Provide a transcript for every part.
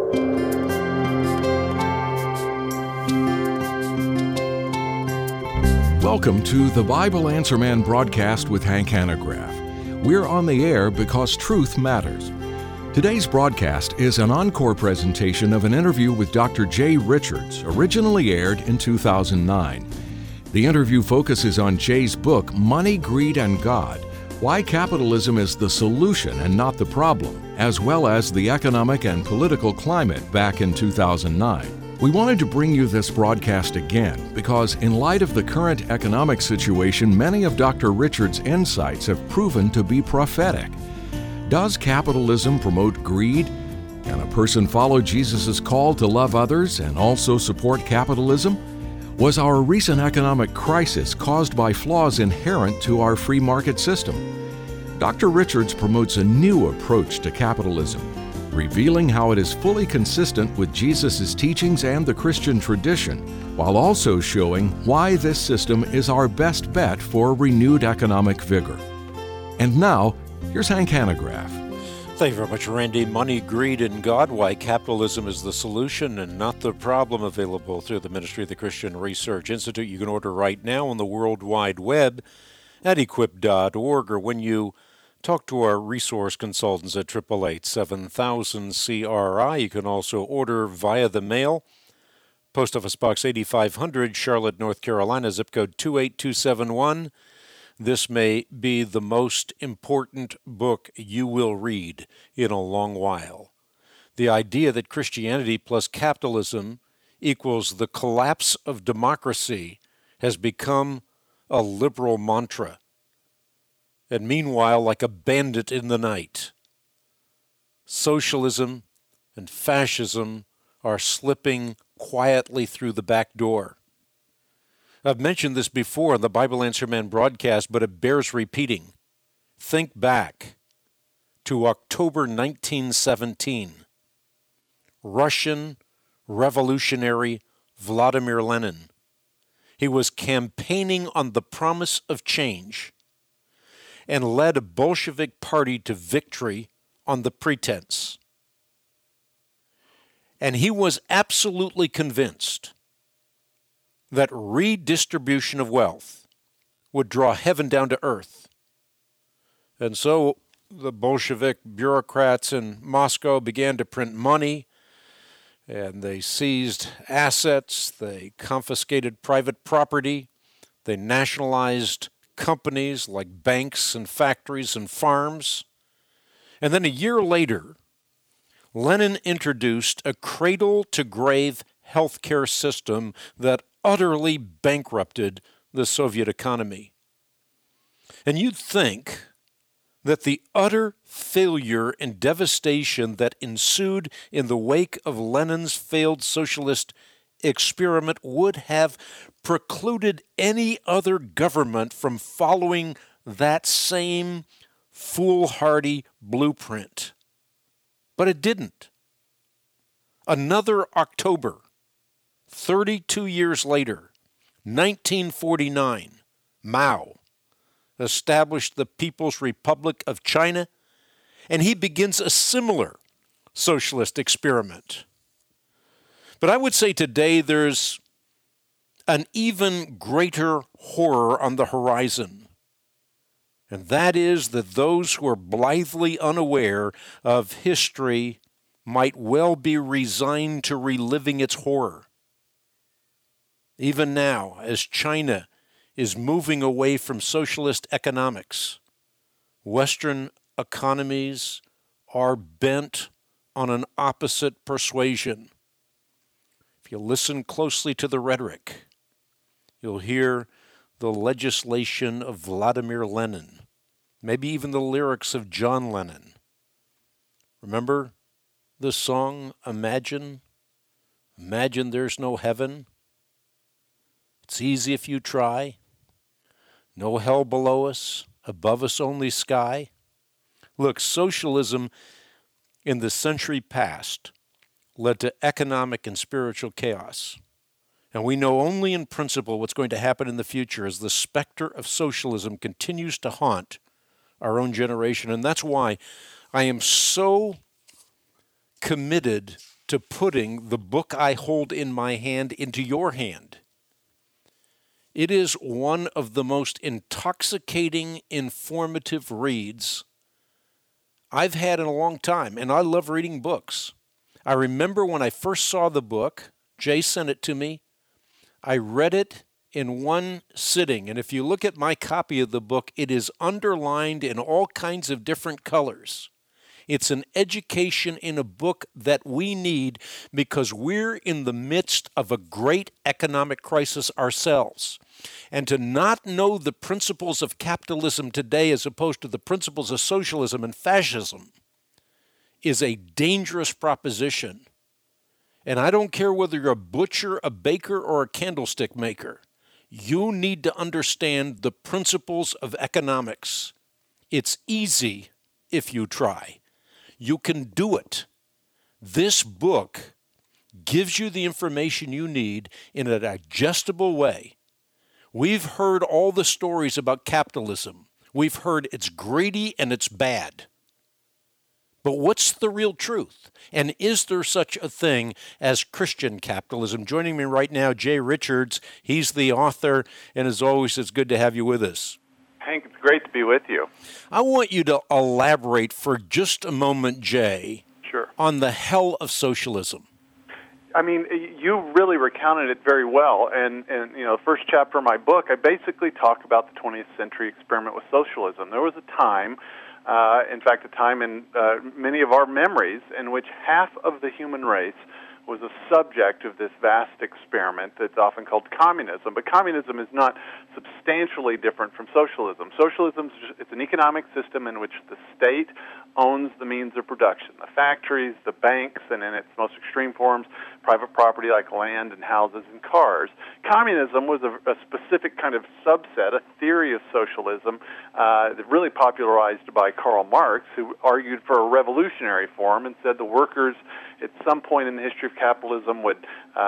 Welcome to the Bible Answer Man broadcast with Hank Hanegraaff. We're on the air because truth matters. Today's broadcast is an encore presentation of an interview with Dr. Jay Richards, originally aired in 2009. The interview focuses on Jay's book, Money, Greed, and God: Why Capitalism is the Solution and Not the Problem, as well as the economic and political climate back in 2009. We wanted to bring you this broadcast again because, in light of the current economic situation, many of Dr. Richards' insights have proven to be prophetic. Does capitalism promote greed? Can a person follow Jesus' call to love others and also support capitalism? Was our recent economic crisis caused by flaws inherent to our free market system? Dr. Richards promotes a new approach to capitalism, revealing how it is fully consistent with Jesus' teachings and the Christian tradition, while also showing why this system is our best bet for renewed economic vigor. And now, here's Hank Hanegraaff. Thank you very much, Randy. Money, Greed, and God: Why Capitalism is the Solution and Not the Problem, available through the Ministry of the Christian Research Institute. You can order right now on the World Wide Web at equip.org, or when you talk to our resource consultants at 888-7000-CRI. You can also order via the mail. Post Office Box 8500, Charlotte, North Carolina, zip code 28271. This may be the most important book you will read in a long while. The idea that Christianity plus capitalism equals the collapse of democracy has become a liberal mantra. And meanwhile, like a bandit in the night, socialism and fascism are slipping quietly through the back door. I've mentioned this before on the Bible Answer Man broadcast, but it bears repeating. Think back to October 1917. Russian revolutionary Vladimir Lenin. He was campaigning on the promise of change and led a Bolshevik party to victory on the pretense. And he was absolutely convinced that redistribution of wealth would draw heaven down to earth. And so the Bolshevik bureaucrats in Moscow began to print money, and they seized assets, they confiscated private property, they nationalized companies like banks and factories and farms. And then a year later, Lenin introduced a cradle-to-grave healthcare system that utterly bankrupted the Soviet economy. And you'd think that the utter failure and devastation that ensued in the wake of Lenin's failed socialist experiment would have precluded any other government from following that same foolhardy blueprint. But it didn't. Another October, 32 years later, 1949, Mao established the People's Republic of China, and he begins a similar socialist experiment. But I would say today there's an even greater horror on the horizon, and that is that those who are blithely unaware of history might well be resigned to reliving its horror. Even now, as China is moving away from socialist economics, Western economies are bent on an opposite persuasion. If you listen closely to the rhetoric, you'll hear the legislation of Vladimir Lenin, maybe even the lyrics of John Lennon. Remember the song, Imagine? Imagine there's no heaven. It's easy if you try. No hell below us, above us only sky. Look, socialism in the century past led to economic and spiritual chaos. And we know only in principle what's going to happen in the future as the specter of socialism continues to haunt our own generation. And that's why I am so committed to putting the book I hold in my hand into your hand. It is one of the most intoxicating, informative reads I've had in a long time, and I love reading books. I remember when I first saw the book, Jay sent it to me. I read it in one sitting, and if you look at my copy of the book, it is underlined in all kinds of different colors. It's an education in a book that we need because we're in the midst of a great economic crisis ourselves. And to not know the principles of capitalism today as opposed to the principles of socialism and fascism is a dangerous proposition. And I don't care whether you're a butcher, a baker, or a candlestick maker. You need to understand the principles of economics. It's easy if you try. You can do it. This book gives you the information you need in a digestible way. We've heard all the stories about capitalism. We've heard it's greedy and it's bad. But what's the real truth? And is there such a thing as Christian capitalism? Joining me right now, Jay Richards. He's the author, and as always, it's good to have you with us. Hank, it's great to be with you. I want you to elaborate for just a moment, Jay, Sure. on the hell of socialism. I mean, you really recounted it very well. And the first chapter of my book, I basically talk about the 20th century experiment with socialism. There was a time, in fact, a time in many of our memories in which half of the human race was a subject of this vast experiment that's often called communism. But communism is not substantially different from socialism. Socialism is an economic system in which the state owns the means of production, the factories, the banks, and in its most extreme forms, private property like land and houses and cars. Communism was a specific kind of subset, a theory of socialism, really popularized by Karl Marx, who argued for a revolutionary form and said the workers at some point in the history of capitalism would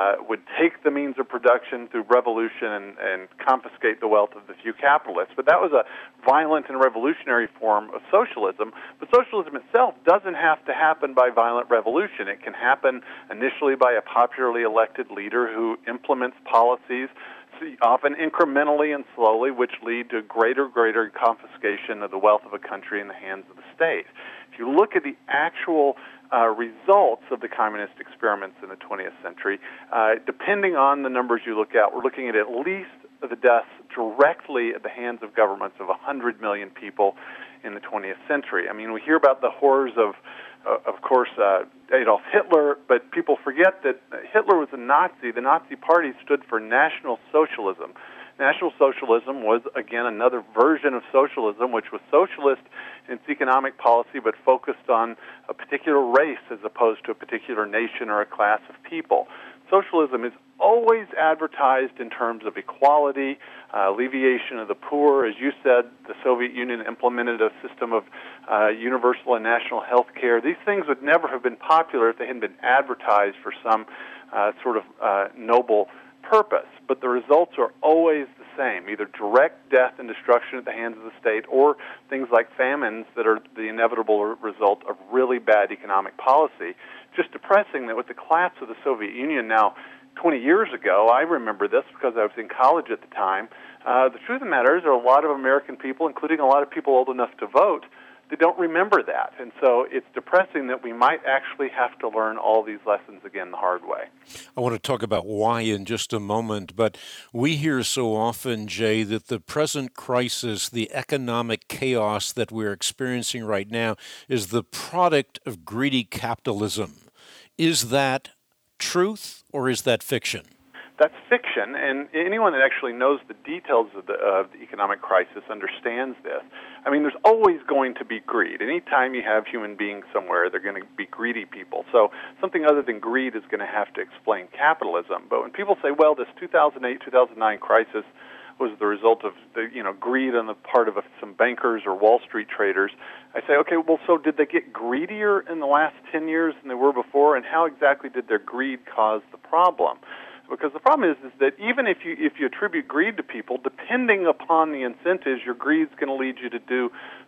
take the means of production through revolution and confiscate the wealth of the few capitalists. But that was a violent and revolutionary form of socialism. But socialism itself doesn't have to happen by violent revolution. It can happen initially by a popularly elected leader who implements policies, often incrementally and slowly, which lead to greater confiscation of the wealth of a country in the hands of the state. If you look at the actual results of the communist experiments in the 20th century, depending on the numbers you look at, we're looking at least the deaths directly at the hands of governments of 100 million people in the 20th century. I mean, we hear about the horrors of course, Adolf Hitler, but people forget that Hitler was a Nazi. The Nazi Party stood for National Socialism. National Socialism was, again, another version of socialism, which was socialist in its economic policy, but focused on a particular race as opposed to a particular nation or a class of people. Socialism is always advertised in terms of equality, alleviation of the poor. As you said, the Soviet Union implemented a system of universal and national health care. These things would never have been popular if they hadn't been advertised for some sort of noble purpose. But the results are always the same, either direct death and destruction at the hands of the state or things like famines that are the inevitable result of really bad economic policy. Just depressing that with the collapse of the Soviet Union now 20 years ago, I remember this because I was in college at the time, the truth of the matter is there are a lot of American people, including a lot of people old enough to vote, that don't remember that. And so it's depressing that we might actually have to learn all these lessons again the hard way. I want to talk about why in just a moment, but we hear so often, Jay, that the present crisis, the economic chaos that we're experiencing right now, is the product of greedy capitalism. Is that truth or is that fiction? That's fiction, and anyone that actually knows the details of the economic crisis understands this. I mean, there's always going to be greed. Anytime you have human beings somewhere, they're going to be greedy people. So something other than greed is going to have to explain capitalism. But when people say, well, this 2008-2009 crisis was the result of greed on the part of some bankers or Wall Street traders, I say, okay, well, so did they get greedier in the last 10 years than they were before, and how exactly did their greed cause the problem? Because the problem is that even if you attribute greed to people, depending upon the incentives, your greed's going to lead you to do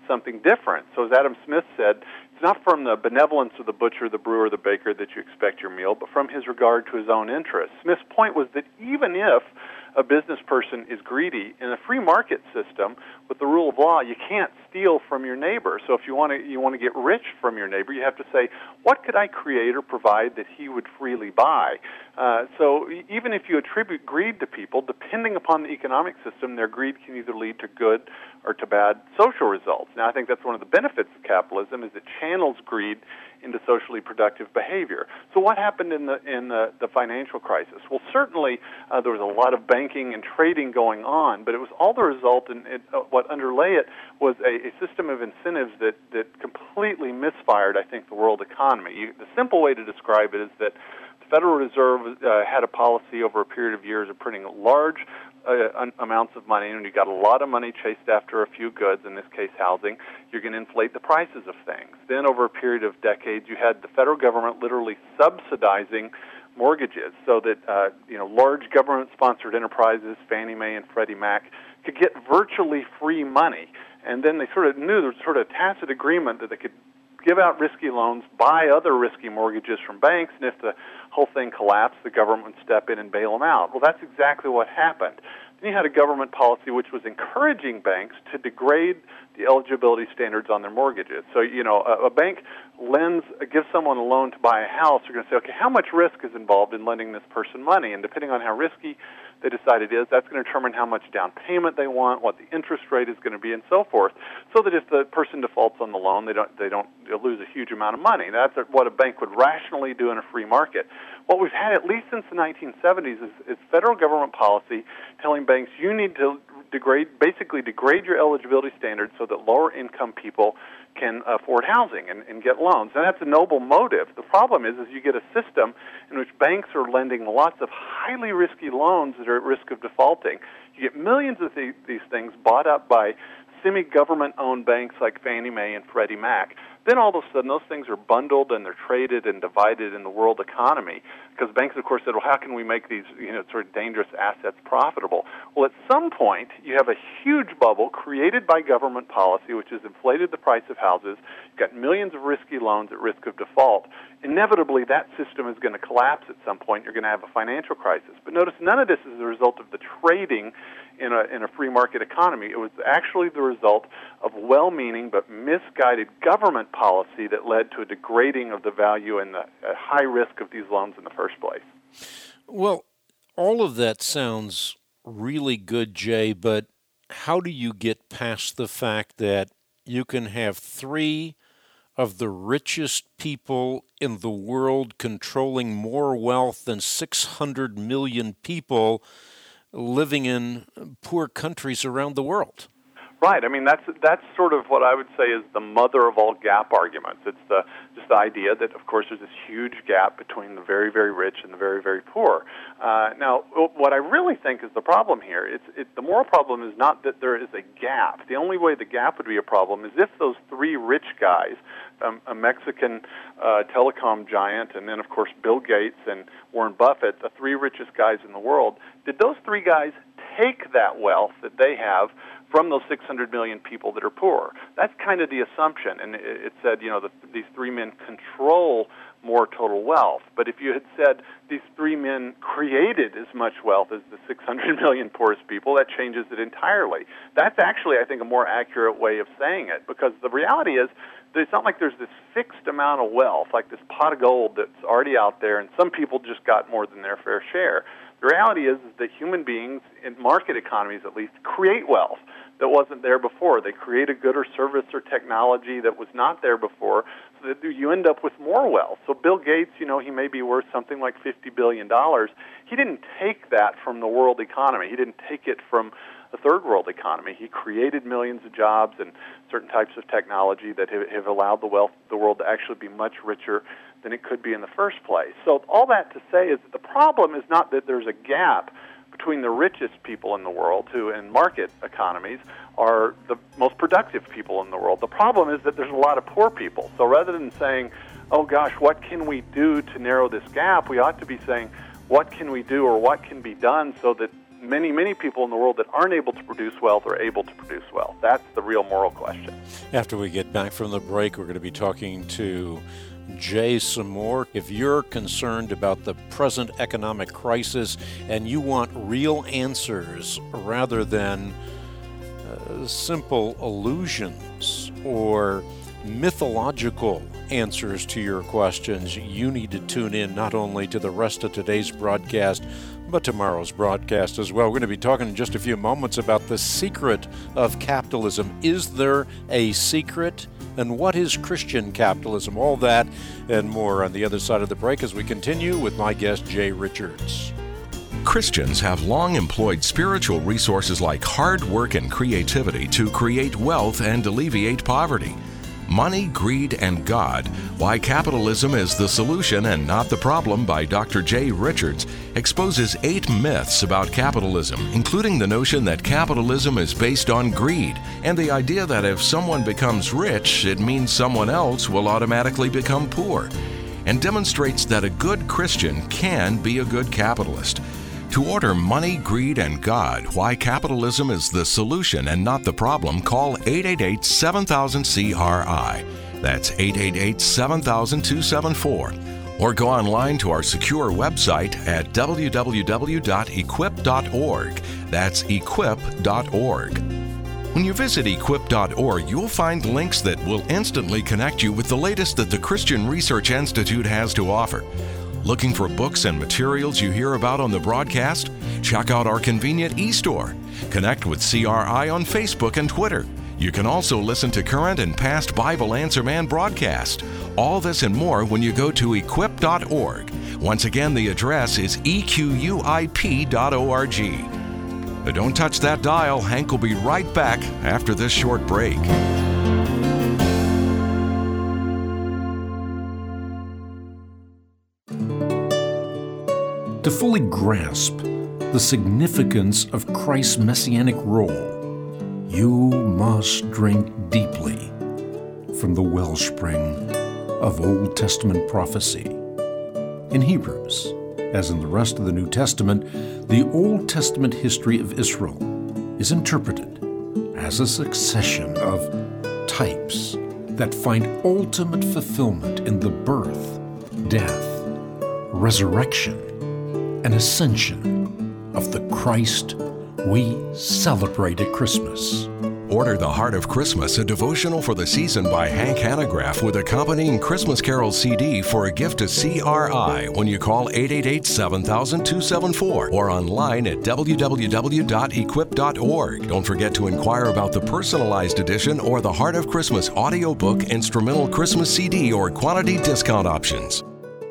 something different. So as Adam Smith said, it's not from the benevolence of the butcher, the brewer, the baker that you expect your meal, but from his regard to his own interests. Smith's point was that even if a business person is greedy, in a free market system with the rule of law, you can't steal from your neighbor. So if you want to get rich from your neighbor, you have to say, what could I create or provide that he would freely buy? So even if you attribute greed to people, depending upon the economic system, their greed can either lead to good or to bad social results. Now, I think that's one of the benefits of capitalism, is it channels greed into socially productive behavior. So what happened in the financial crisis? Well, certainly there was a lot of banking and trading going on, but it was all the result, and what underlay it was a system of incentives that completely misfired, I think, the world economy. The simple way to describe it is that the Federal Reserve had a policy over a period of years of printing large amounts of money, and you got a lot of money chased after a few goods, in this case housing, you're going to inflate the prices of things. Then over a period of decades, you had the federal government literally subsidizing mortgages so that large government-sponsored enterprises, Fannie Mae and Freddie Mac, could get virtually free money. And then they sort of knew there was sort of a tacit agreement that they could give out risky loans, buy other risky mortgages from banks, and if the whole thing collapsed, the government would step in and bail them out. Well, that's exactly what happened. Then you had a government policy which was encouraging banks to degrade the eligibility standards on their mortgages. So, a bank gives someone a loan to buy a house, they're going to say, okay, how much risk is involved in lending this person money? And depending on how risky they decide it is, that's going to determine how much down payment they want, what the interest rate is going to be, and so forth, so that if the person defaults on the loan, they'll lose a huge amount of money. That's what a bank would rationally do in a free market. What we've had, at least since the 1970s, is federal government policy telling banks you need to basically degrade your eligibility standards so that lower-income people can afford housing and get loans. And that's a noble motive. The problem is you get a system in which banks are lending lots of highly risky loans that are at risk of defaulting. You get millions of these things bought up by semi-government-owned banks like Fannie Mae and Freddie Mac. Then all of a sudden those things are bundled and they're traded and divided in the world economy, because banks, of course, said, well, how can we make these sort of dangerous assets profitable? Well, at some point you have a huge bubble created by government policy which has inflated the price of houses. You've got millions of risky loans at risk of default. Inevitably, that system is going to collapse at some point. You're going to have a financial crisis. But notice, none of this is the result of the trading in a free market economy. It was actually the result of well-meaning but misguided government policy that led to a degrading of the value and the high risk of these loans in the first place. Well, all of that sounds really good, Jay, but how do you get past the fact that you can have three of the richest people in the world controlling more wealth than 600 million people living in poor countries around the world? Right. I mean, that's sort of what I would say is the mother of all gap arguments. It's just the idea that, of course, there's this huge gap between the very, very rich and the very, very poor. Now, what I really think is the problem here, the moral problem is not that there is a gap. The only way the gap would be a problem is if those three rich guys, a Mexican telecom giant, and then, of course, Bill Gates and Warren Buffett, the three richest guys in the world, did those three guys take that wealth that they have from those 600 million people that are poor? That's kind of the assumption. And it said, these three men control more total wealth. But if you had said these three men created as much wealth as the 600 million poorest people, that changes it entirely. That's actually, I think, a more accurate way of saying it, because the reality is it's not like there's this fixed amount of wealth, like this pot of gold that's already out there, and some people just got more than their fair share. The reality is that human beings, in market economies at least, create wealth that wasn't there before. They create a good or service or technology that was not there before, so that you end up with more wealth. So Bill Gates, he may be worth something like $50 billion. He didn't take that from the world economy. He didn't take it from the third world economy. He created millions of jobs and certain types of technology that have allowed the world to actually be much richer than it could be in the first place. So all that to say is that the problem is not that there's a gap between the richest people in the world, who in market economies are the most productive people in the world. The problem is that there's a lot of poor people. So rather than saying, oh gosh, what can we do to narrow this gap, we ought to be saying, what can we do or what can be done so that many, many people in the world that aren't able to produce wealth are able to produce wealth. That's the real moral question. After we get back from the break, we're going to be talking to Jay some more. If you're concerned about the present economic crisis and you want real answers rather than simple allusions or mythological answers to your questions, you need to tune in not only to the rest of today's broadcast, but tomorrow's broadcast as well. We're going to be talking in just a few moments about the secret of capitalism. Is there a secret? And what is Christian capitalism? All that and more on the other side of the break as we continue with my guest, Jay Richards. Christians have long employed spiritual resources like hard work and creativity to create wealth and alleviate poverty. Money, Greed, and God, Why Capitalism is the Solution and Not the Problem by Dr. Jay Richards exposes 8 myths about capitalism, including the notion that capitalism is based on greed and the idea that if someone becomes rich, it means someone else will automatically become poor, and demonstrates that a good Christian can be a good capitalist. To order Money, Greed, and God, Why Capitalism is the Solution and Not the Problem, call 888-7000-CRI. That's 888-7000-274. Or go online to our secure website at www.equip.org. That's equip.org. When you visit equip.org, you'll find links that will instantly connect you with the latest that the Christian Research Institute has to offer. Looking for books and materials you hear about on the broadcast? Check out our convenient e-store. Connect with CRI on Facebook and Twitter. You can also listen to current and past Bible Answer Man broadcasts. All this and more when you go to equip.org. Once again, the address is equip.org. But don't touch that dial. Hank will be right back after this short break. To fully grasp the significance of Christ's messianic role, you must drink deeply from the wellspring of Old Testament prophecy. In Hebrews, as in the rest of the New Testament, the Old Testament history of Israel is interpreted as a succession of types that find ultimate fulfillment in the birth, death, resurrection, and ascension of the Christ we celebrate at Christmas. Order The Heart of Christmas, a devotional for the season by Hank Hanegraaff with accompanying Christmas Carol CD for a gift to CRI when you call 888-7000-274 or online at www.equip.org. Don't forget to inquire about the personalized edition or the Heart of Christmas audiobook, instrumental Christmas CD, or quantity discount options.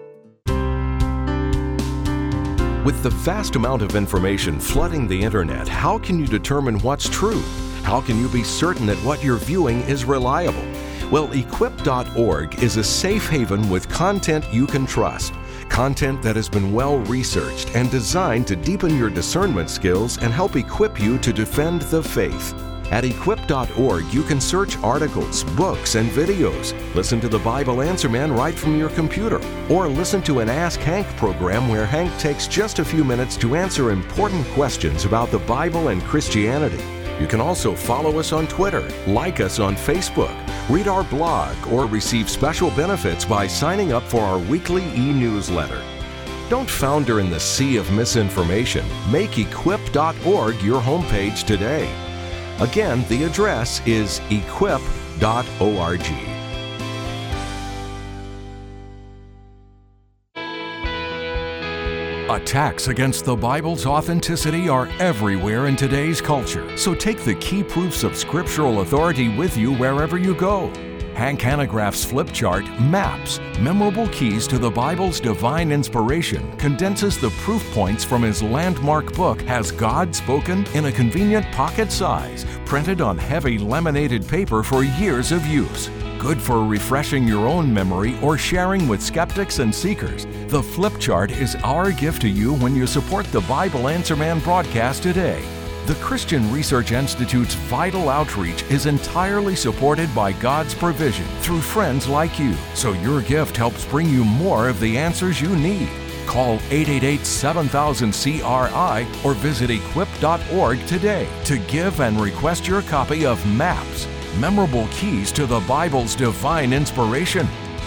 With the vast amount of information flooding the internet, how can you determine what's true? How can you be certain that what you're viewing is reliable? Well, equip.org is a safe haven with content you can trust. Content that has been well researched and designed to deepen your discernment skills and help equip you to defend the faith. At equip.org, you can search articles, books, and videos, listen to the Bible Answer Man right from your computer, or listen to an Ask Hank program where Hank takes just a few minutes to answer important questions about the Bible and Christianity. You can also follow us on Twitter, like us on Facebook, read our blog, or receive special benefits by signing up for our weekly e-newsletter. Don't founder in the sea of misinformation. Make equip.org your homepage today. Again, the address is equip.org. Attacks against the Bible's authenticity are everywhere in today's culture, so take the key proofs of scriptural authority with you wherever you go. Hank Hanegraaff's flip chart, Maps, Memorable Keys to the Bible's Divine Inspiration, condenses the proof points from his landmark book, Has God Spoken?, in a convenient pocket size, printed on heavy laminated paper for years of use. Good for refreshing your own memory or sharing with skeptics and seekers. The flip chart is our gift to you when you support the Bible Answer Man broadcast today. The Christian Research Institute's vital outreach is entirely supported by God's provision through friends like you, so your gift helps bring you more of the answers you need. Call 888-7000-CRI or visit equip.org today to give and request your copy of Maps, Memorable Keys to the Bible's Divine Inspiration.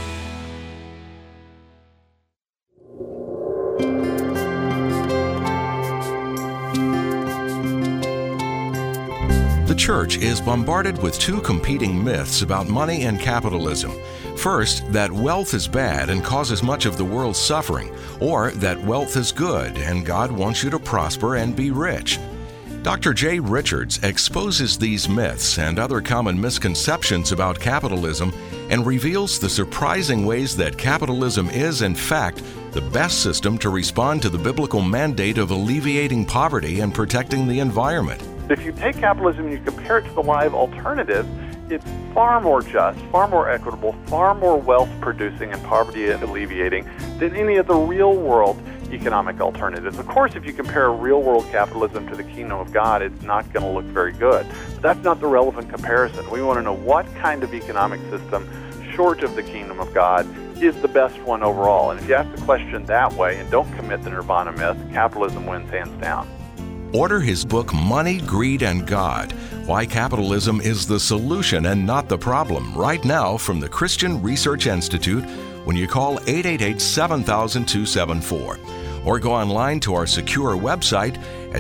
The church is bombarded with two competing myths about money and capitalism. First, that wealth is bad and causes much of the world's suffering, or that wealth is good and God wants you to prosper and be rich. Dr. Jay Richards exposes these myths and other common misconceptions about capitalism and reveals the surprising ways that capitalism is, in fact, the best system to respond to the biblical mandate of alleviating poverty and protecting the environment. If you take capitalism and you compare it to the live alternative, it's far more just, far more equitable, far more wealth-producing and poverty-alleviating than any of the real-world economic alternatives. Of course, if you compare real-world capitalism to the kingdom of God, it's not going to look very good. But that's not the relevant comparison. We want to know what kind of economic system, short of the kingdom of God, is the best one overall. And if you ask the question that way and don't commit the nirvana myth, capitalism wins hands down. Order his book, Money, Greed, and God, Why Capitalism is the Solution and Not the Problem, right now from the Christian Research Institute when you call 888-7000-274. Or go online to our secure website at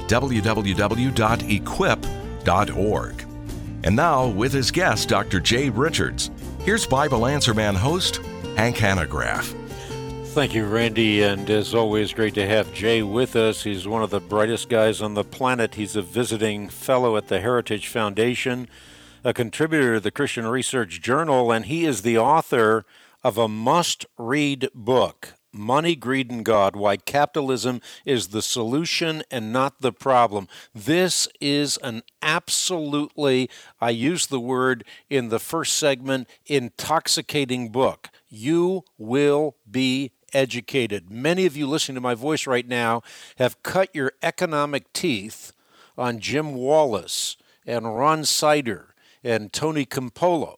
www.equip.org. And now, with his guest, Dr. Jay Richards, here's Bible Answer Man host, Hank Hanegraaff. Thank you, Randy, and as always, great to have Jay with us. He's one of the brightest guys on the planet. He's a visiting fellow at the Heritage Foundation, a contributor to the Christian Research Journal, and he is the author of a must-read book, Money, Greed, and God, Why Capitalism is the Solution and Not the Problem. This is an absolutely, I used the word in the first segment, intoxicating book. You will be educated. Many of you listening to my voice right now have cut your economic teeth on Jim Wallis and Ron Sider and Tony Campolo.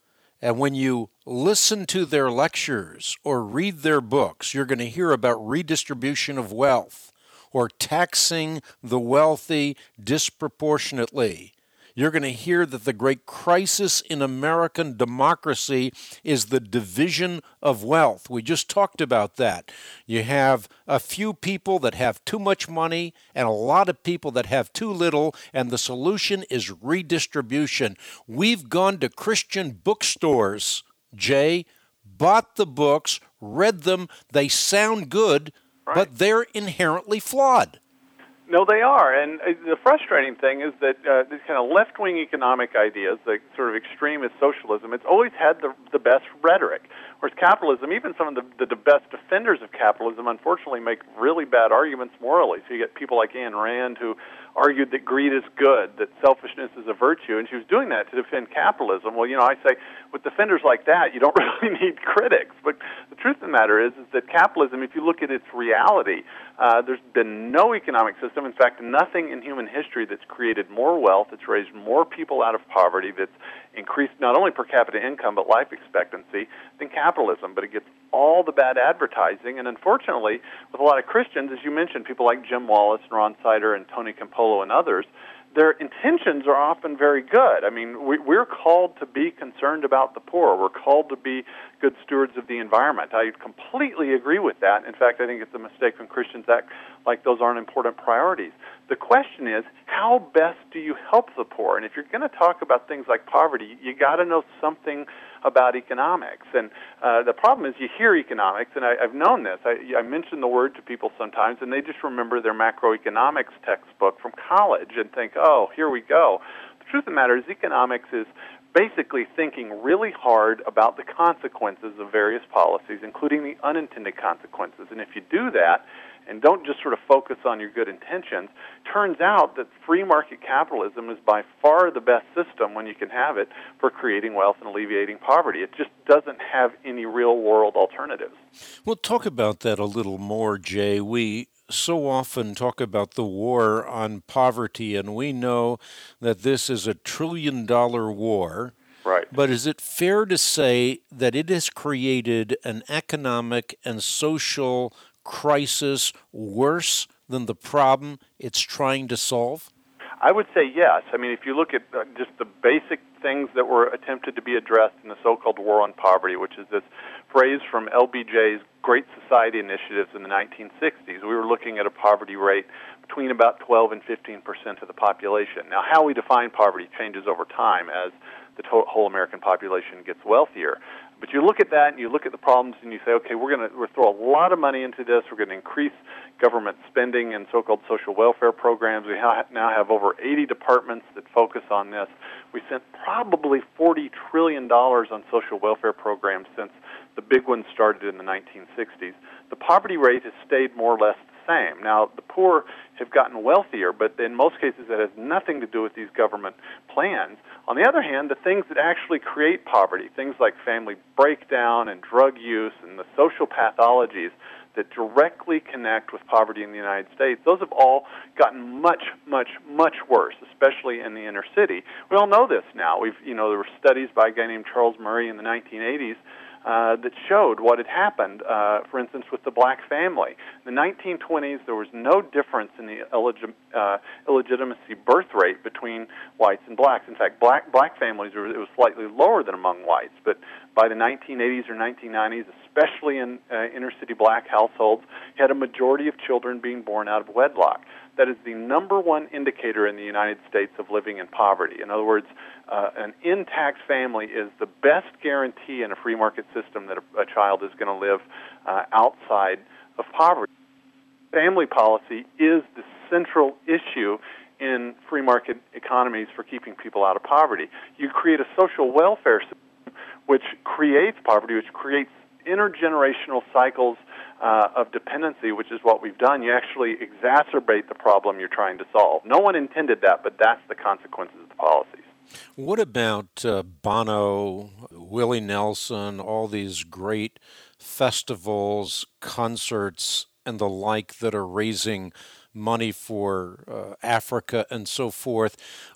And when you listen to their lectures or read their books, you're going to hear about redistribution of wealth or taxing the wealthy disproportionately. You're going to hear that the great crisis in American democracy is the division of wealth. We just talked about that. You have a few people that have too much money and a lot of people that have too little, and the solution is redistribution. We've gone to Christian bookstores, Jay, bought the books, read them. They sound good, right, but they're inherently flawed. No, they are, and the frustrating thing is that these kind of left-wing economic ideas, the sort of extremist socialism, it's always had the best rhetoric, whereas capitalism, even some of the best defenders of capitalism, unfortunately make really bad arguments morally. So you get people like Ayn Rand who argued that greed is good, that selfishness is a virtue, and she was doing that to defend capitalism. Well, I say, with defenders like that, you don't really need critics. But the truth of the matter is that capitalism, if you look at its reality, there's been no economic system, in fact, nothing in human history that's created more wealth, that's raised more people out of poverty, that's increased not only per capita income but life expectancy than capitalism. But it gets all the bad advertising, and unfortunately, with a lot of Christians, as you mentioned, people like Jim Wallis and Ron Sider and Tony Campolo and others, their intentions are often very good. I mean, we're called to be concerned about the poor. We're called to be good stewards of the environment. I completely agree with that. In fact, I think it's a mistake when Christians act like those aren't important priorities. The question is, how best do you help the poor? And if you're going to talk about things like poverty, you got to know something about economics. And the problem is you hear economics, and I've known this. I mention the word to people sometimes, and they just remember their macroeconomics textbook from college and think, oh, here we go. The truth of the matter is economics is basically thinking really hard about the consequences of various policies, including the unintended consequences. And if you do that, and don't just sort of focus on your good intentions, turns out that free market capitalism is by far the best system, when you can have it, for creating wealth and alleviating poverty. It just doesn't have any real-world alternatives. We'll talk about that a little more, Jay. We so often talk about the war on poverty, and we know that this is a $1 trillion war. Right. But is it fair to say that it has created an economic and social crisis worse than the problem it's trying to solve? I would say yes. I mean, if you look at just the basic things that were attempted to be addressed in the so-called War on Poverty, which is this phrase from LBJ's Great Society initiatives in the 1960s, we were looking at a poverty rate between about 12 and 15% of the population. Now, how we define poverty changes over time as the whole American population gets wealthier. But you look at that and you look at the problems and you say, okay, we're going to throw a lot of money into this. We're going to increase government spending and so-called social welfare programs. We now have over 80 departments that focus on this. We spent probably $40 trillion on social welfare programs since the big ones started in the 1960s. The poverty rate has stayed more or less the same. Now, the poor have gotten wealthier, but in most cases that has nothing to do with these government plans. On the other hand, the things that actually create poverty, things like family breakdown and drug use and the social pathologies that directly connect with poverty in the United States, those have all gotten much, much, much worse, especially in the inner city. We all know this now. There were studies by a guy named Charles Murray in the 1980s that showed what had happened, for instance, with the black family. In the 1920s, there was no difference in the illegitimacy birth rate between whites and blacks. In fact, black families, it was slightly lower than among whites. But by the 1980s or 1990s, especially in inner-city black households, you had a majority of children being born out of wedlock. That is the number one indicator in the United States of living in poverty. In other words, an intact family is the best guarantee in a free market system that a child is going to live outside of poverty. Family policy is the central issue in free market economies for keeping people out of poverty. You create a social welfare system which creates poverty, which creates intergenerational cycles of dependency, which is what we've done. You actually exacerbate the problem you're trying to solve. No one intended that, but that's the consequences of the policies. What about Bono, Willie Nelson, all these great festivals, concerts, and the like that are raising money for Africa and so forth?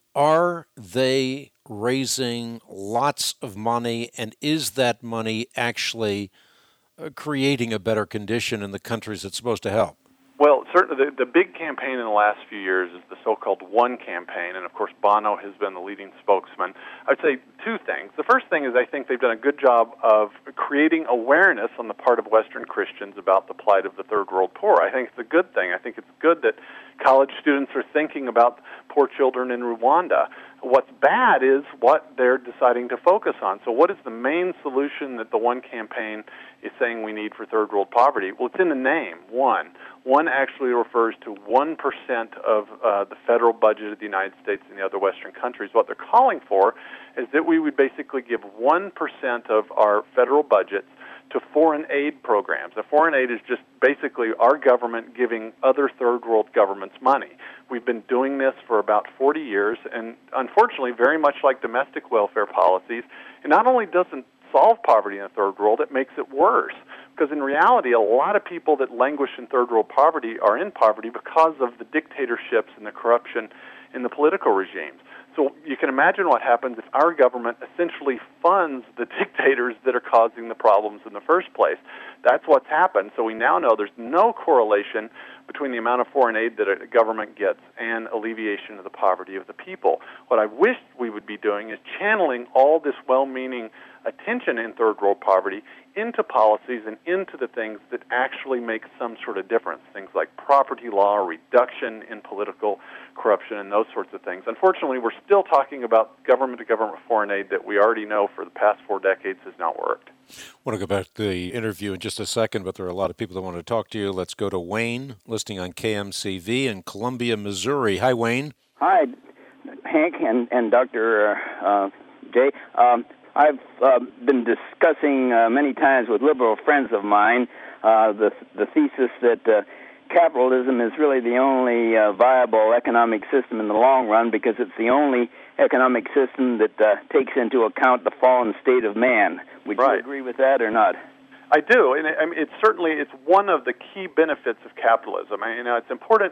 Are they raising lots of money, and is that money actually creating a better condition in the countries it's supposed to help? Well, certainly the big campaign in the last few years is the so-called One campaign, and of course Bono has been the leading spokesman. I'd say two things. The first thing is I think they've done a good job of creating awareness on the part of Western Christians about the plight of the third world poor. I think it's a good thing. I think it's good that college students are thinking about poor children in Rwanda. What's bad is what they're deciding to focus on. So what is the main solution that the One campaign is saying we need for third world poverty? Well, it's in the name, One. One actually refers to 1% of the federal budget of the United States and the other Western countries. What they're calling for is that we would basically give 1% of our federal budgets to foreign aid programs. A foreign aid is just basically our government giving other third world governments money. We've been doing this for about 40 years, and unfortunately, very much like domestic welfare policies, it not only doesn't solve poverty in the third world, it makes it worse. Because in reality, a lot of people that languish in third world poverty are in poverty because of the dictatorships and the corruption in the political regimes. So you can imagine what happens if our government essentially funds the dictators that are causing the problems in the first place. That's what's happened. So we now know there's no correlation between the amount of foreign aid that a government gets and alleviation of the poverty of the people. What I wish we would be doing is channeling all this well-meaning attention in third world poverty into policies and into the things that actually make some sort of difference, things like property law, reduction in political corruption, and those sorts of things. Unfortunately, we're still talking about government-to-government foreign aid that we already know for the past 4 decades has not worked. I want to go back to the interview in just a second, but there are a lot of people that want to talk to you. Let's go to Wayne, listening on KMCV in Columbia, Missouri. Hi, Wayne. Hi, Hank and Dr. Jay. I've been discussing many times with liberal friends of mine the thesis that capitalism is really the only viable economic system in the long run because it's the only economic system that takes into account the fallen state of man. Would you agree with that or not? I do, and it's one of the key benefits of capitalism. It's important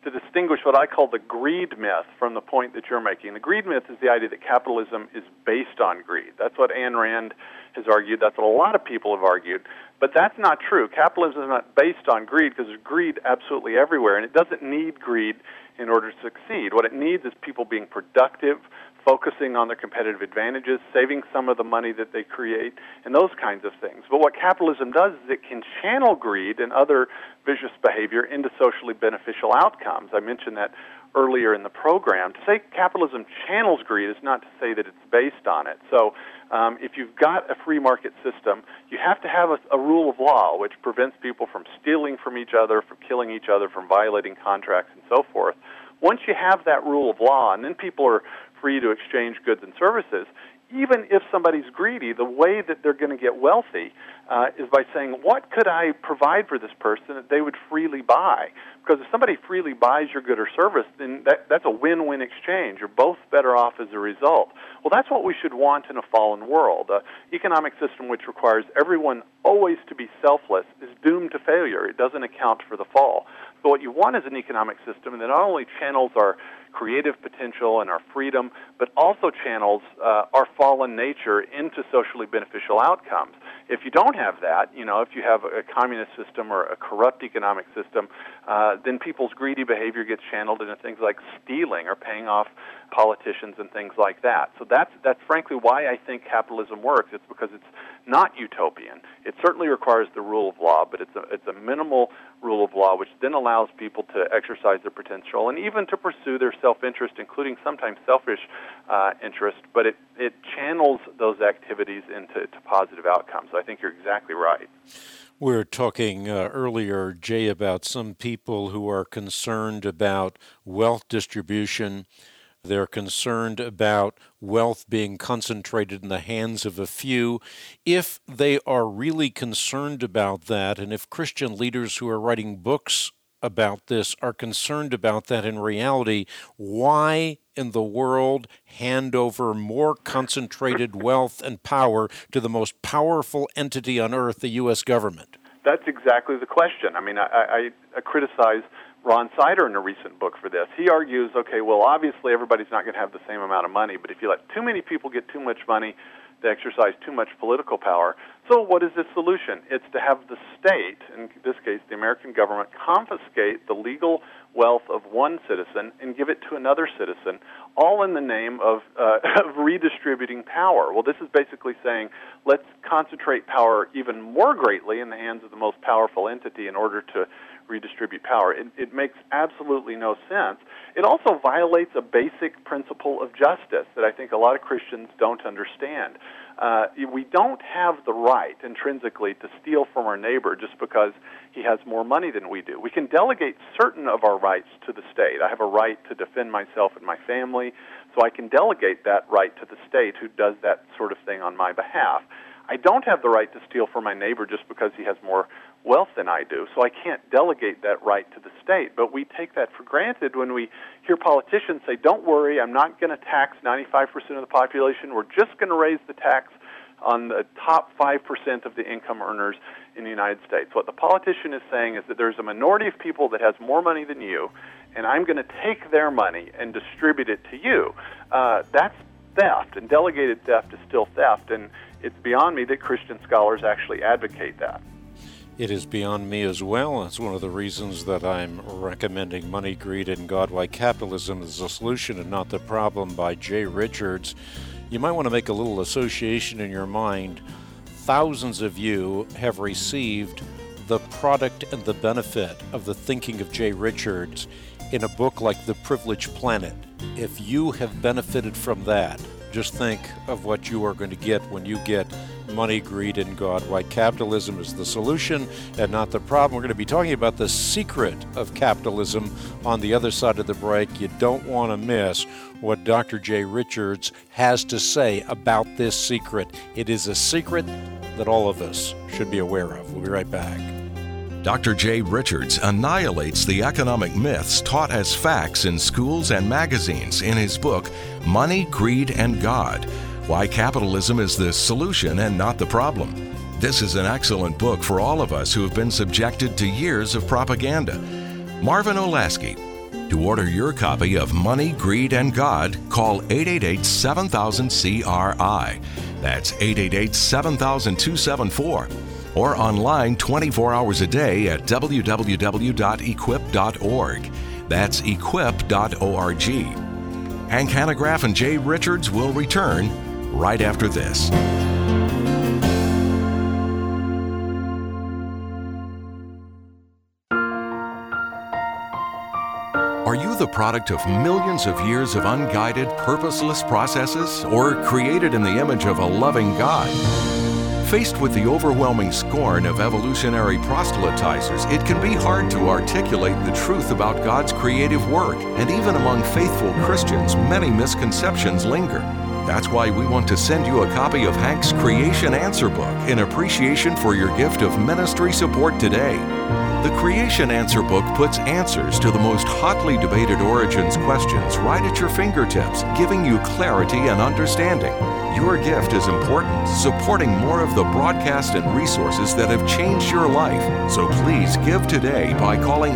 to distinguish what I call the greed myth from the point that you're making. The greed myth is the idea that capitalism is based on greed. That's what Ayn Rand has argued. That's what a lot of people have argued. But that's not true. Capitalism is not based on greed because there's greed absolutely everywhere, and it doesn't need greed in order to succeed. What it needs is people being productive, focusing on their competitive advantages, saving some of the money that they create, and those kinds of things. But what capitalism does is it can channel greed and other vicious behavior into socially beneficial outcomes. I mentioned that earlier in the program. To say capitalism channels greed is not to say that it's based on it. So if you've got a free market system, you have to have a rule of law which prevents people from stealing from each other, from killing each other, from violating contracts, and so forth. Once you have that rule of law, and then people are free to exchange goods and services, even if somebody's greedy, the way that they're going to get wealthy is by saying, what could I provide for this person that they would freely buy? Because if somebody freely buys your good or service, then that's a win-win exchange. You're both better off as a result. Well, that's what we should want in a fallen world. An economic system which requires everyone always to be selfless is doomed to failure. It doesn't account for the fall. So what you want is an economic system that not only channels our creative potential and our freedom, but also channels our fallen nature into socially beneficial outcomes. If you don't have that, if you have a communist system or a corrupt economic system, then people's greedy behavior gets channeled into things like stealing or paying off politicians and things like that. So that's frankly why I think capitalism works. It's because it's not utopian. It certainly requires the rule of law, but it's a minimal rule of law which then allows people to exercise their potential and even to pursue their self-interest, including sometimes selfish interest, but it channels those activities into positive outcomes. So I think you're exactly right. We were talking earlier, Jay, about some people who are concerned about wealth distribution. They're concerned about wealth being concentrated in the hands of a few. If they are really concerned about that, and if Christian leaders who are writing books about this are concerned about that in reality, why in the world hand over more concentrated wealth and power to the most powerful entity on earth, the U.S. government? That's exactly the question. I mean, I criticize Ron Sider in a recent book for this. He argues, okay, well, obviously everybody's not going to have the same amount of money, but if you let too many people get too much money, they exercise too much political power. So what is the solution? It's to have the state, in this case the American government, confiscate the legal wealth of one citizen and give it to another citizen, all in the name of redistributing power. Well, this is basically saying, let's concentrate power even more greatly in the hands of the most powerful entity in order to redistribute power. It makes absolutely no sense. It also violates a basic principle of justice that I think a lot of Christians don't understand. We don't have the right intrinsically to steal from our neighbor just because he has more money than we do. We can delegate certain of our rights to the state. I have a right to defend myself and my family, so I can delegate that right to the state who does that sort of thing on my behalf. I don't have the right to steal from my neighbor just because he has more wealth than I do, so I can't delegate that right to the state. But we take that for granted when we hear politicians say, don't worry, I'm not going to tax 95% of the population, we're just going to raise the tax on the top 5% of the income earners in the United States. What the politician is saying is that there's a minority of people that has more money than you, and I'm going to take their money and distribute it to you. That's theft, and delegated theft is still theft, and it's beyond me that Christian scholars actually advocate that. It is beyond me as well. It's one of the reasons that I'm recommending Money, Greed, and God, Why Capitalism is the Solution and Not the Problem by Jay Richards. You might want to make a little association in your mind. Thousands of you have received the product and the benefit of the thinking of Jay Richards in a book like The Privileged Planet. If you have benefited from that, just think of what you are going to get when you get Money, Greed, and God, Why Capitalism is the Solution and Not the Problem. We're going to be talking about the secret of capitalism on the other side of the break. You don't want to miss what Dr. Jay Richards has to say about this secret. It is a secret that all of us should be aware of. We'll be right back. Dr. Jay Richards annihilates the economic myths taught as facts in schools and magazines in his book, Money, Greed, and God, Why Capitalism is the Solution and Not the Problem. This is an excellent book for all of us who have been subjected to years of propaganda. Marvin Olasky, To order your copy of Money, Greed, and God, call 888-7000-CRI. That's 888-7000-274. Or online 24 hours a day at www.equip.org. That's equip.org. Hank Hanegraaff and Jay Richards will return right after this. Are you the product of millions of years of unguided, purposeless processes, or created in the image of a loving God? Faced with the overwhelming scorn of evolutionary proselytizers, it can be hard to articulate the truth about God's creative work, and even among faithful Christians, many misconceptions linger. That's why we want to send you a copy of Hank's Creation Answer Book in appreciation for your gift of ministry support today. The Creation Answer Book puts answers to the most hotly debated origins questions right at your fingertips, giving you clarity and understanding. Your gift is important, supporting more of the broadcast and resources that have changed your life. So please give today by calling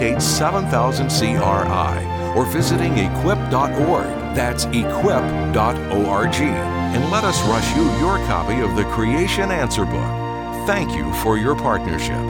888-7000-CRI or visiting equip.org. That's equip.org. And let us rush you your copy of the Creation Answer Book. Thank you for your partnership.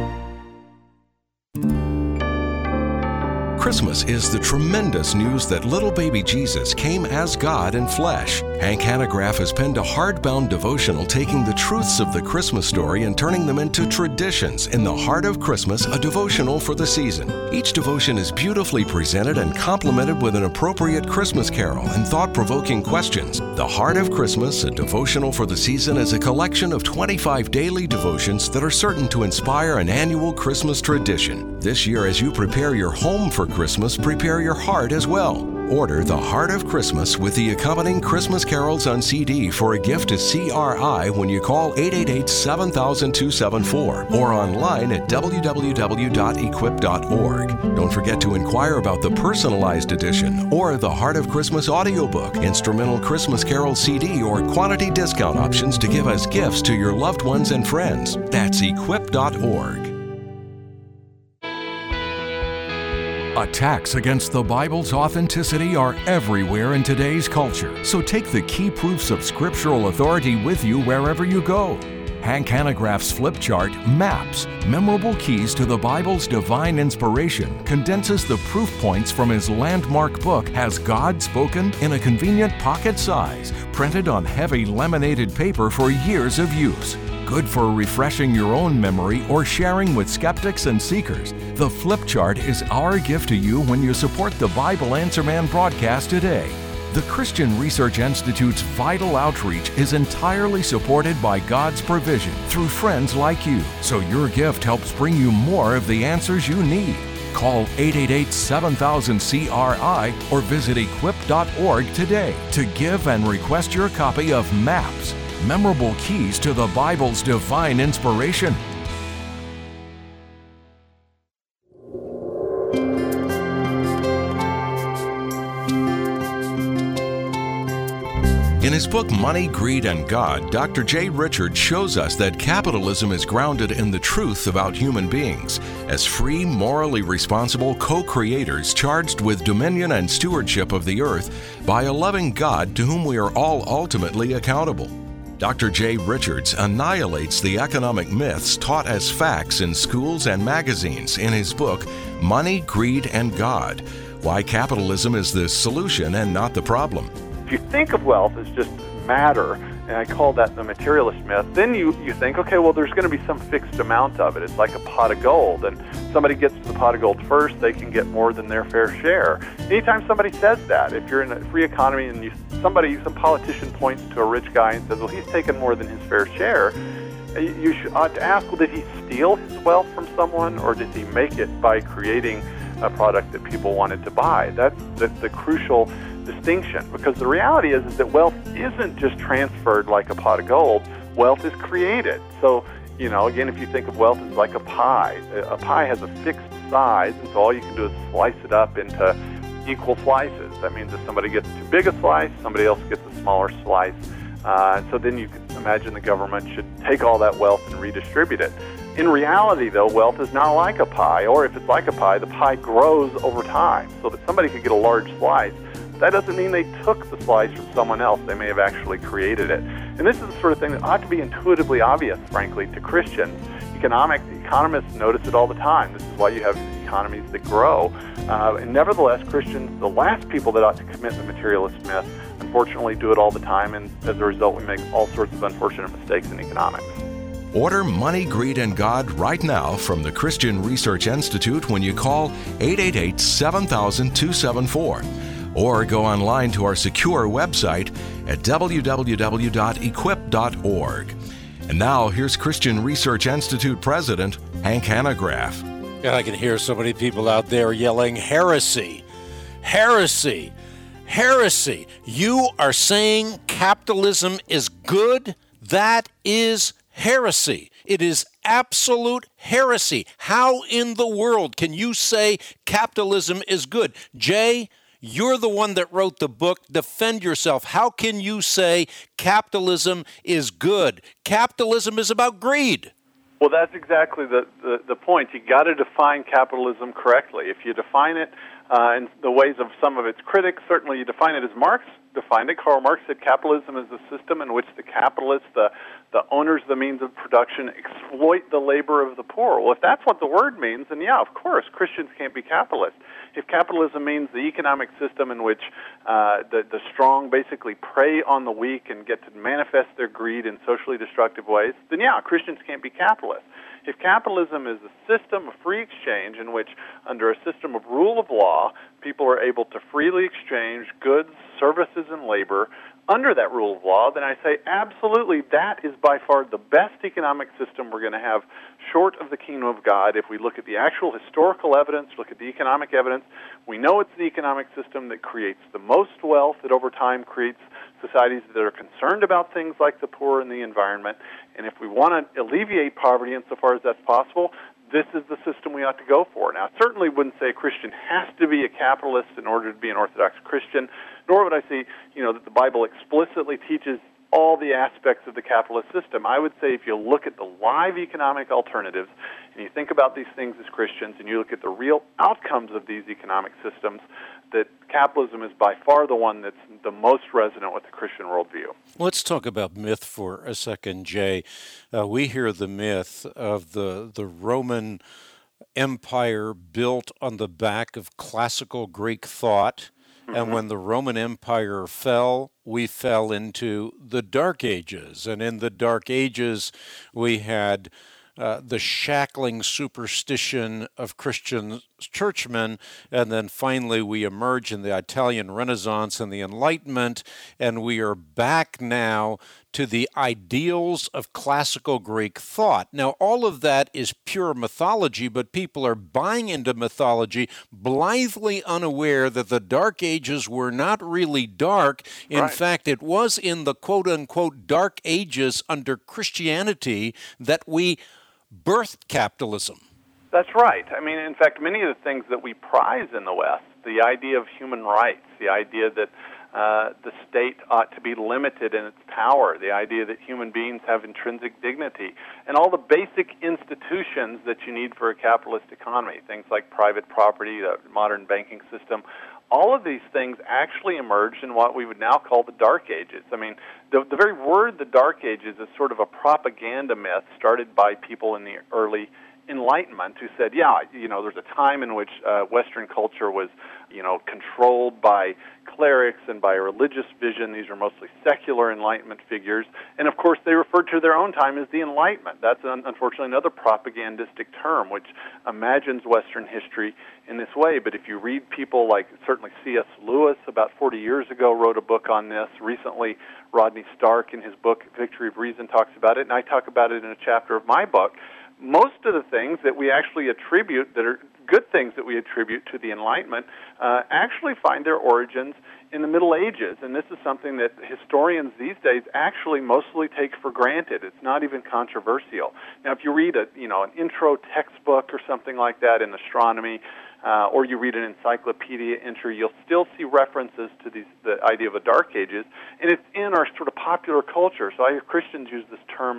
Christmas is the tremendous news that little baby Jesus came as God in flesh. Hank Hanegraaff has penned a hardbound devotional taking the truths of the Christmas story and turning them into traditions in the Heart of Christmas, a devotional for the season. Each devotion is beautifully presented and complemented with an appropriate Christmas carol and thought-provoking questions. The Heart of Christmas, a devotional for the season, is a collection of 25 daily devotions that are certain to inspire an annual Christmas tradition. This year, as you prepare your home for Christmas, prepare your heart as well. Order The Heart of Christmas with the accompanying Christmas carols on CD for a gift to CRI when you call 888-7000-274 or online at www.equip.org. Don't forget to inquire about the personalized edition or the Heart of Christmas audiobook, instrumental Christmas carol CD, or quantity discount options to give as gifts to your loved ones and friends. That's equip.org. Attacks against the Bible's authenticity are everywhere in today's culture, so take the key proofs of scriptural authority with you wherever you go. Hank Hanegraaff's flip chart, Maps, Memorable Keys to the Bible's Divine Inspiration, condenses the proof points from his landmark book, Has God Spoken?, in a convenient pocket size, printed on heavy laminated paper for years of use. Good for refreshing your own memory or sharing with skeptics and seekers. The flip chart is our gift to you when you support the Bible Answer Man broadcast today. The Christian Research Institute's vital outreach is entirely supported by God's provision through friends like you, so your gift helps bring you more of the answers you need. Call 888-7000-CRI or visit equip.org today to give and request your copy of Maps, Memorable Keys to the Bible's Divine Inspiration. In his book, Money, Greed, and God, Dr. Jay Richards shows us that capitalism is grounded in the truth about human beings as free, morally responsible co-creators charged with dominion and stewardship of the earth by a loving God to whom we are all ultimately accountable. Dr. Jay Richards annihilates the economic myths taught as facts in schools and magazines in his book, Money, Greed, and God, Why Capitalism is the Solution and Not the Problem. If you think of wealth as just matter, and I call that the materialist myth, then you think, okay, well, there's going to be some fixed amount of it. It's like a pot of gold, and somebody gets to the pot of gold first, they can get more than their fair share. Anytime somebody says that, if you're in a free economy and some politician points to a rich guy and says, well, he's taken more than his fair share, you ought to ask, well, did he steal his wealth from someone, or did he make it by creating a product that people wanted to buy? That's the crucial distinction, because the reality is that wealth isn't just transferred like a pot of gold. Wealth is created. So, again, if you think of wealth as like a pie has a fixed size, and so all you can do is slice it up into equal slices. That means if somebody gets too big a slice, somebody else gets a smaller slice. So then you can imagine the government should take all that wealth and redistribute it. In reality, though, wealth is not like a pie, or if it's like a pie, the pie grows over time, so that somebody could get a large slice. That doesn't mean they took the slice from someone else. They may have actually created it. And this is the sort of thing that ought to be intuitively obvious, frankly, to Christians. Economists notice it all the time. This is why you have economies that grow. And nevertheless, Christians, the last people that ought to commit the materialist myth, unfortunately do it all the time, and as a result, we make all sorts of unfortunate mistakes in economics. Order Money, Greed, and God right now from the Christian Research Institute when you call 888-7000-274. Or go online to our secure website at www.equip.org. And now, here's Christian Research Institute President Hank Hanegraaff. And I can hear so many people out there yelling, heresy, heresy, heresy. You are saying capitalism is good? That is heresy. It is absolute heresy. How in the world can you say capitalism is good? Jay, you're the one that wrote the book. Defend yourself. How can you say capitalism is good? Capitalism is about greed. Well, that's exactly the point. You got to define capitalism correctly. If you define it in the ways of some of its critics, certainly you define it as Marx defined it. Karl Marx said capitalism is a system in which the capitalists, the owners of the means of production, exploit the labor of the poor. Well, if that's what the word means, then yeah, of course, Christians can't be capitalists. If capitalism means the economic system in which the strong basically prey on the weak and get to manifest their greed in socially destructive ways, then yeah, Christians can't be capitalists. If capitalism is a system of free exchange in which, under a system of rule of law, people are able to freely exchange goods, services, and labor under that rule of law, then I say absolutely that is by far the best economic system we're going to have short of the kingdom of God. If we look at the actual historical evidence, look at the economic evidence, we know it's the economic system that creates the most wealth, that over time creates societies that are concerned about things like the poor and the environment. And if we want to alleviate poverty insofar as that's possible, this is the system we ought to go for. Now, I certainly wouldn't say a Christian has to be a capitalist in order to be an Orthodox Christian, nor would I say, that the Bible explicitly teaches all the aspects of the capitalist system. I would say if you look at the live economic alternatives and you think about these things as Christians and you look at the real outcomes of these economic systems, that capitalism is by far the one that's the most resonant with the Christian worldview. Let's talk about myth for a second, Jay. We hear the myth of the Roman Empire built on the back of classical Greek thought. And when the Roman Empire fell, we fell into the Dark Ages. And in the Dark Ages, we had the shackling superstition of Christian churchmen, and then finally we emerge in the Italian Renaissance and the Enlightenment, and we are back now to the ideals of classical Greek thought. Now, all of that is pure mythology, but people are buying into mythology, blithely unaware that the Dark Ages were not really dark. In fact, it was in the quote-unquote Dark Ages under Christianity that we birthed capitalism. That's right. I mean, in fact, many of the things that we prize in the West, the idea of human rights, the idea that the state ought to be limited in its power, the idea that human beings have intrinsic dignity, and all the basic institutions that you need for a capitalist economy, things like private property, the modern banking system, all of these things actually emerged in what we would now call the Dark Ages. I mean, the very word, the Dark Ages, is sort of a propaganda myth started by people in the early Enlightenment who said, there's a time in which Western culture was, controlled by clerics and by a religious vision. These are mostly secular Enlightenment figures. And, of course, they referred to their own time as the Enlightenment. That's, unfortunately, another propagandistic term which imagines Western history in this way. But if you read people like certainly C.S. Lewis about 40 years ago wrote a book on this. Recently, Rodney Stark in his book, Victory of Reason, talks about it, and I talk about it in a chapter of my book. Most of the things that we actually attribute, that are good things that we attribute to the Enlightenment, actually find their origins in the Middle Ages. And this is something that historians these days actually mostly take for granted. It's not even controversial. Now, if you read an intro textbook or something like that in astronomy, or you read an encyclopedia entry, you'll still see references to the idea of the Dark Ages, and it's in our sort of popular culture. So I hear Christians use this term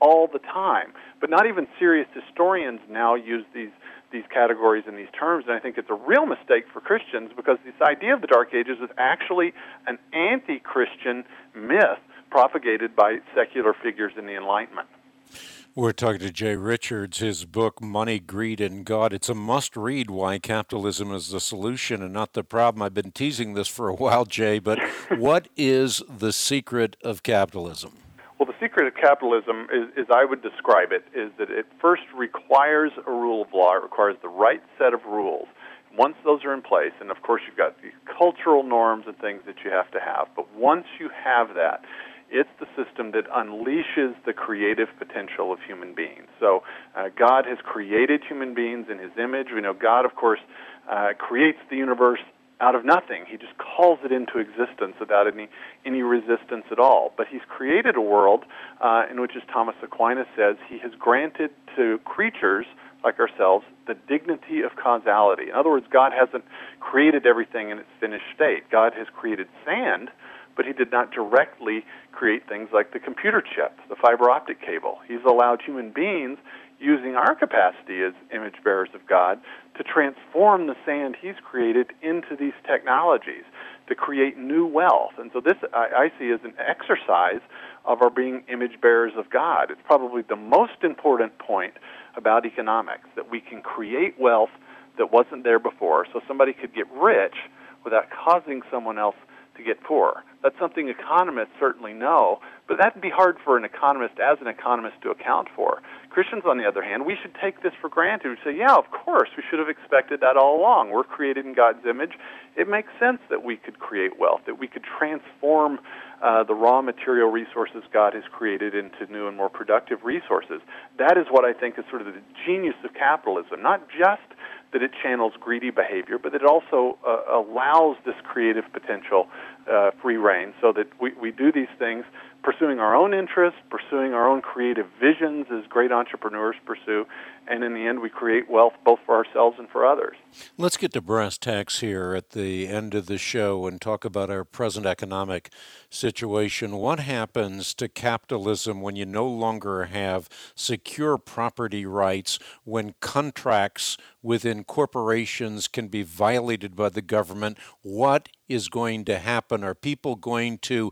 all the time. But not even serious historians now use these categories and these terms, and I think it's a real mistake for Christians, because this idea of the Dark Ages is actually an anti-Christian myth propagated by secular figures in the Enlightenment. We're talking to Jay Richards, his book, Money, Greed, and God. It's a must-read, Why Capitalism is the Solution and Not the Problem. I've been teasing this for a while, Jay, but what is the secret of capitalism? Well, the secret of capitalism, is I would describe it, is that it first requires a rule of law. It requires the right set of rules. Once those are in place, and of course you've got the cultural norms and things that you have to have, but once you have that, it's the system that unleashes the creative potential of human beings. So God has created human beings in His image. We know God, of course, creates the universe out of nothing. He just calls it into existence without any resistance at all. But He's created a world in which, as Thomas Aquinas says, He has granted to creatures like ourselves the dignity of causality. In other words, God hasn't created everything in its finished state. God has created sand, but He did not directly create things like the computer chip, the fiber optic cable. He's allowed human beings, using our capacity as image bearers of God, to transform the sand He's created into these technologies, to create new wealth. And so this I see as an exercise of our being image bearers of God. It's probably the most important point about economics, that we can create wealth that wasn't there before, so somebody could get rich without causing someone else to get poor. That's something economists certainly know, but that'd be hard for an economist, as an economist, to account for. Christians, on the other hand, we should take this for granted. We say, yeah, of course, we should have expected that all along. We're created in God's image. It makes sense that we could create wealth, that we could transform the raw material resources God has created into new and more productive resources. That is what I think is sort of the genius of capitalism, not just that it channels greedy behavior, but it also allows this creative potential free reign, so that we do these things pursuing our own interests, pursuing our own creative visions as great entrepreneurs pursue, and in the end we create wealth both for ourselves and for others. Let's get to brass tacks here at the end of the show and talk about our present economic situation. What happens to capitalism when you no longer have secure property rights, when contracts within corporations can be violated by the government? What is going to happen? Are people going to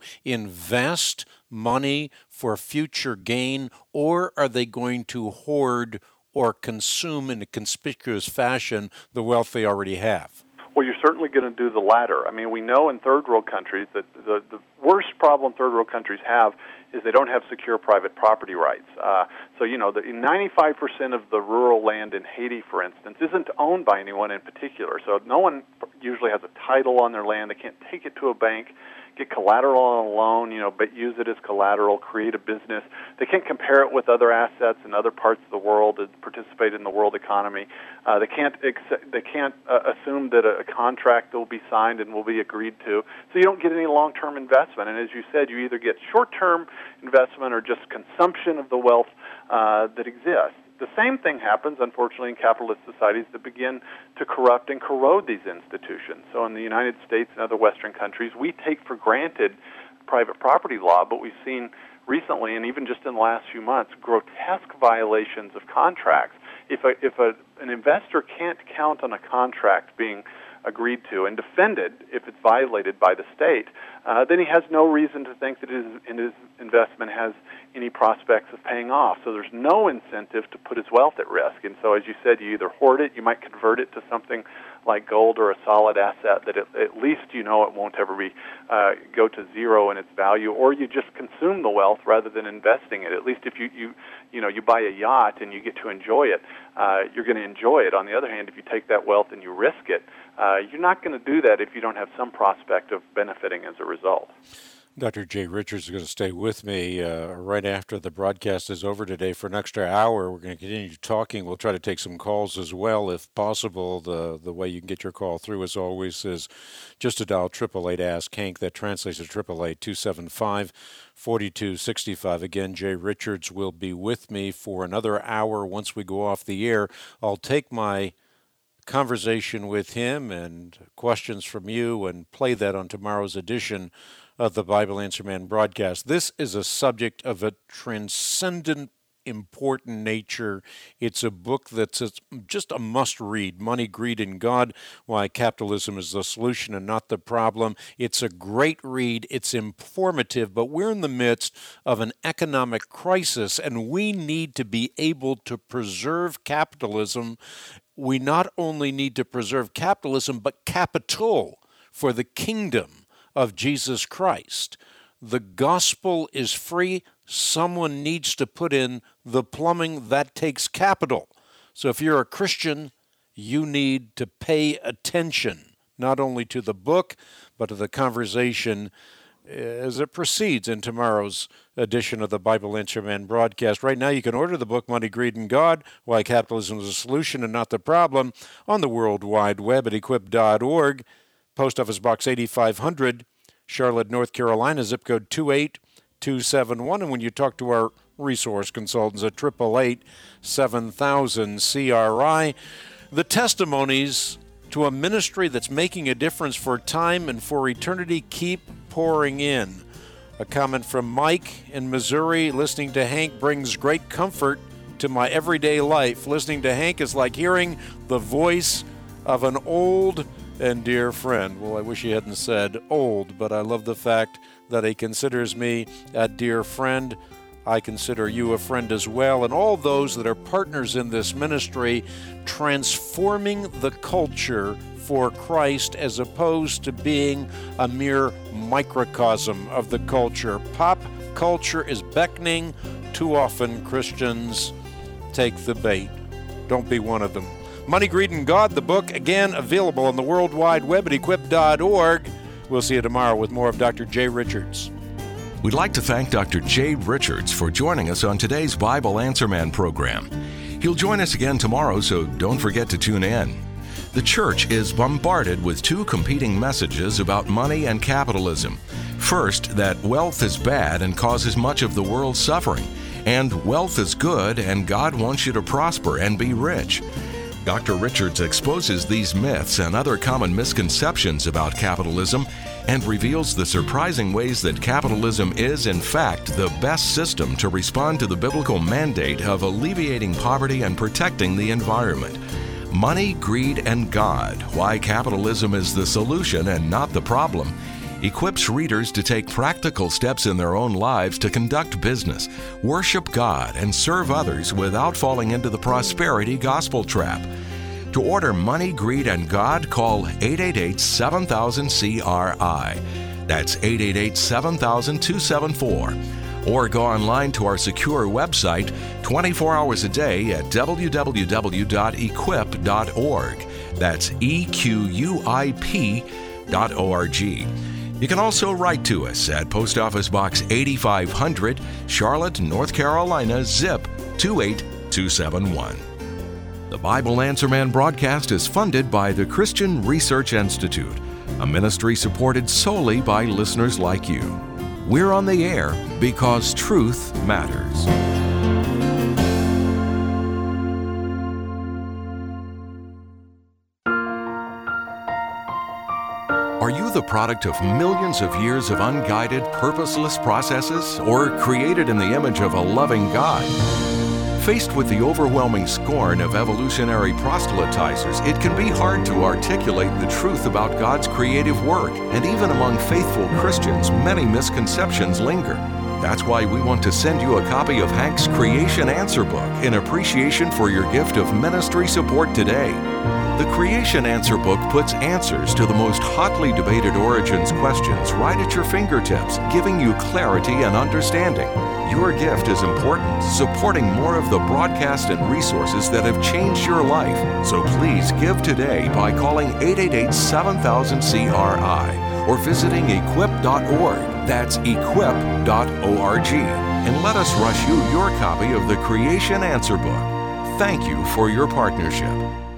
invest money for future gain, or are they going to hoard or consume in a conspicuous fashion the wealth they already have? Well, you're certainly going to do the latter. I mean, we know in third world countries that the worst problem third world countries have is they don't have secure private property rights. So, 95% of the rural land in Haiti, for instance, isn't owned by anyone in particular. So no one usually has a title on their land. They can't take it to a bank, get collateral on a loan, but use it as collateral, create a business. They can't compare it with other assets in other parts of the world that participate in the world economy. They can't assume that a contract will be signed and will be agreed to. So you don't get any long-term investment. And as you said, you either get short-term investment or just consumption of the wealth that exists. The same thing happens, unfortunately, in capitalist societies that begin to corrupt and corrode these institutions. So in the United States and other Western countries, we take for granted private property law, but we've seen recently, and even just in the last few months, grotesque violations of contracts. If an investor can't count on a contract being agreed to and defended if it's violated by the state, then he has no reason to think that his investment has any prospects of paying off. So there's no incentive to put his wealth at risk. And so, as you said, you either hoard it, you might convert it to something like gold or a solid asset that at least it won't ever be go to zero in its value, or you just consume the wealth rather than investing it. At least if you buy a yacht and you get to enjoy it, you're going to enjoy it. On the other hand, if you take that wealth and you risk it, you're not going to do that if you don't have some prospect of benefiting as a result. Dr. Jay Richards is going to stay with me right after the broadcast is over today for an extra hour. We're going to continue talking. We'll try to take some calls as well, if possible. The way you can get your call through, as always, is just to dial 888-ASK-HANK. That translates to 888-275-4265. Again, Jay Richards will be with me for another hour once we go off the air. I'll take my conversation with him and questions from you and play that on tomorrow's edition of the Bible Answer Man broadcast. This is a subject of a transcendent important nature. It's a book that's just a must-read, Money, Greed, and God, Why Capitalism is the Solution and Not the Problem. It's a great read. It's informative, but we're in the midst of an economic crisis, and we need to be able to preserve capitalism. We not only need to preserve capitalism, but capital for the kingdom of Jesus Christ. The gospel is free. Someone needs to put in the plumbing. That takes capital. So if you're a Christian, you need to pay attention, not only to the book, but to the conversation as it proceeds in tomorrow's edition of the Bible Answer Man broadcast. Right now, you can order the book, Money, Greed, and God, Why Capitalism is the Solution and Not the Problem, on the World Wide Web at equip.org, Post Office Box 8500, Charlotte, North Carolina, zip code 28271. And when you talk to our resource consultants at 888-7000-CRI, the testimonies to a ministry that's making a difference for time and for eternity keep pouring in. A comment from Mike in Missouri: listening to Hank brings great comfort to my everyday life. Listening to Hank is like hearing the voice of an old and dear friend. Well, I wish he hadn't said old, but I love the fact that he considers me a dear friend. I consider you a friend as well, and all those that are partners in this ministry, transforming the culture for Christ as opposed to being a mere microcosm of the culture. Pop culture is beckoning. Too often Christians take the bait. Don't be one of them. Money, Greed, and God, the book, again, available on the World Wide Web at equip.org. We'll see you tomorrow with more of Dr. Jay Richards. We'd like to thank Dr. Jay Richards for joining us on today's Bible Answer Man program. He'll join us again tomorrow, so don't forget to tune in. The church is bombarded with two competing messages about money and capitalism. First, that wealth is bad and causes much of the world's suffering, and wealth is good and God wants you to prosper and be rich. Dr. Richards exposes these myths and other common misconceptions about capitalism and reveals the surprising ways that capitalism is, in fact, the best system to respond to the biblical mandate of alleviating poverty and protecting the environment. Money, Greed, and God, Why Capitalism is the Solution and Not the Problem, equips readers to take practical steps in their own lives to conduct business, worship God, and serve others without falling into the prosperity gospel trap. To order Money, Greed, and God, call 888-7000-CRI. That's 888-7000-274. Or go online to our secure website 24 hours a day at www.equip.org. That's EQUIP.org. You can also write to us at Post Office Box 8500, Charlotte, North Carolina, zip 28271. The Bible Answer Man broadcast is funded by the Christian Research Institute, a ministry supported solely by listeners like you. We're on the air because truth matters. Are you the product of millions of years of unguided, purposeless processes, or created in the image of a loving God? Faced with the overwhelming scorn of evolutionary proselytizers, it can be hard to articulate the truth about God's creative work, and even among faithful Christians, many misconceptions linger. That's why we want to send you a copy of Hank's Creation Answer Book in appreciation for your gift of ministry support today. The Creation Answer Book puts answers to the most hotly debated origins questions right at your fingertips, giving you clarity and understanding. Your gift is important, supporting more of the broadcast and resources that have changed your life. So please give today by calling 888-7000-CRI or visiting equip.org. That's equip.org. And let us rush you your copy of the Creation Answer Book. Thank you for your partnership.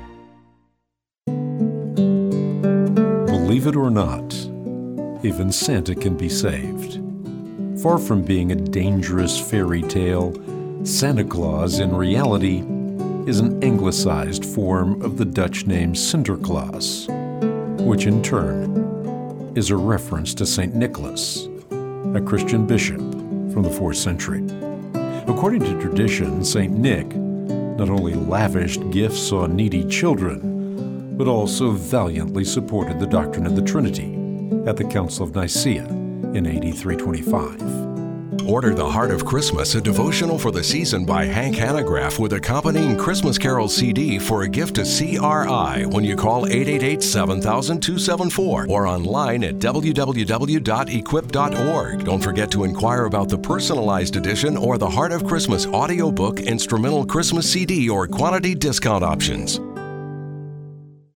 Believe it or not, even Santa can be saved. Far from being a dangerous fairy tale, Santa Claus in reality is an anglicized form of the Dutch name Sinterklaas, which in turn is a reference to St. Nicholas, a Christian bishop from the 4th century. According to tradition, St. Nick not only lavished gifts on needy children, but also valiantly supported the doctrine of the Trinity at the Council of Nicaea in AD 325. Order The Heart of Christmas, a devotional for the season by Hank Hanegraaff with accompanying Christmas Carol CD for a gift to CRI when you call 888-7000-274 or online at www.equip.org. Don't forget to inquire about the personalized edition or the Heart of Christmas audiobook, instrumental Christmas CD, or quantity discount options.